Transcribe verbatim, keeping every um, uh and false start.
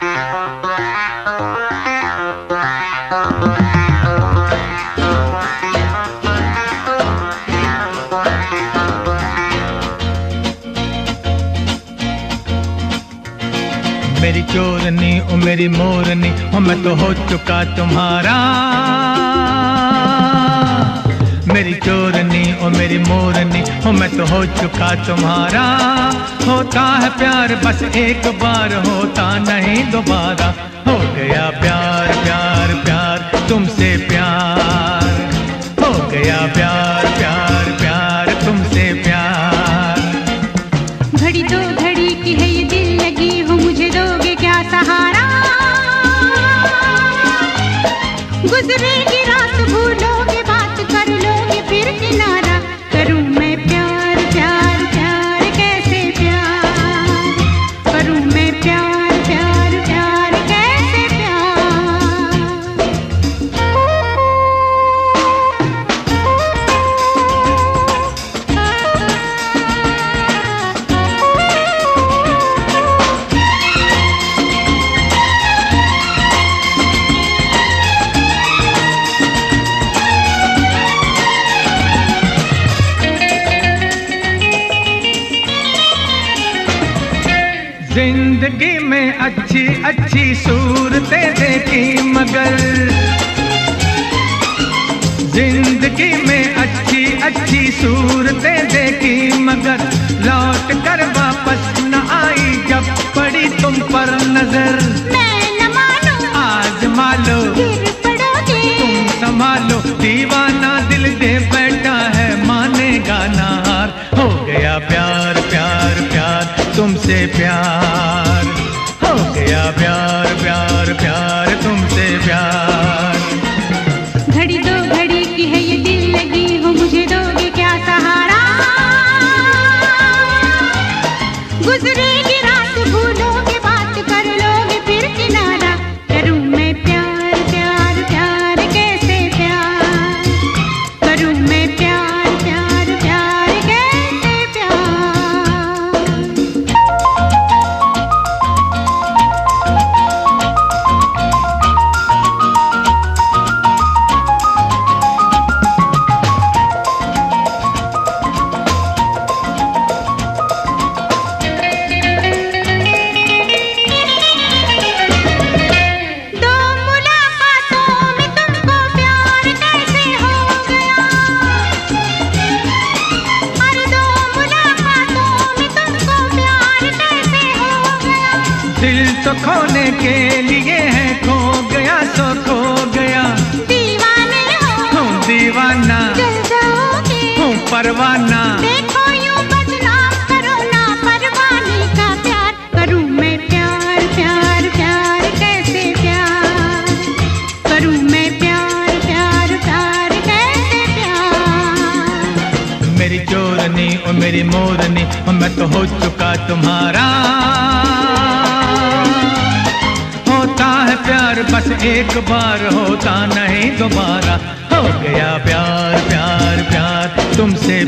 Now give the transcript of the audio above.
मेरी चोरनी ओ मेरी मोरनी ओ मैं तो हो चुका तुम्हारा। मेरी चोरनी ओ मेरी मोरनी ओ मैं तो हो चुका तुम्हारा। होता है प्यार बस एक बार, होता नहीं दोबारा। हो गया प्यार प्यार प्यार तुमसे प्यार, हो गया प्यार प्यार प्यार तुमसे प्यार। घड़ी दो घड़ी की है ये दिल लगी हो, मुझे दोगे क्या सहारा? गुजरेगी रात भूलोगे बात कर लोगे फिर किनारा। करूं मैं प्यार प्यार प्यार कैसे प्यार, करूं मैं प्यार प्यार प्यार कैसे प्यार। जिंदगी में अच्छी अच्छी सूरतें देखी मगर, जिंदगी में अच्छी अच्छी सूरतें देखी मगर लौट कर वापस न आई जब पड़ी तुम पर नजर। मैं न मानूं आज मालो गिर पड़ोगे, तुम संभालो दीवाना दिल दे बैठा है मानेगा ना हार। हो गया प्यार प्यार प्यार तुमसे प्यार, हो गया प्यार प्यार प्यार तुमसे प्यार। घड़ी दो घड़ी की है ये दिल लगी हो, मुझे दोगे क्या सहारा? गुजरेगी रात भूलोगे बात कर लोगे फिर किनारा। करूं मैं प्यार प्यार प्यार कैसे प्यार, करूं मैं प्यार प्यार प्यार कैसे प्यार। दिल तो खोने के लिए है, खो गया सो खो गया। दीवाने हो हूँ दीवाना जल जाओगे, हूँ परवाना। देखो यूं बदनाम करो ना परवाने का प्यार। करूं मैं प्यार प्यार प्यार कैसे प्यार, करूं मैं प्यार प्यार प्यार कैसे प्यार। मेरी चोरनी ओ मेरी मोरनी ओ मैं तो हो चुका तुम्हारा। होता है प्यार बस एक बार, होता नहीं दोबारा। हो गया प्यार प्यार प्यार तुमसे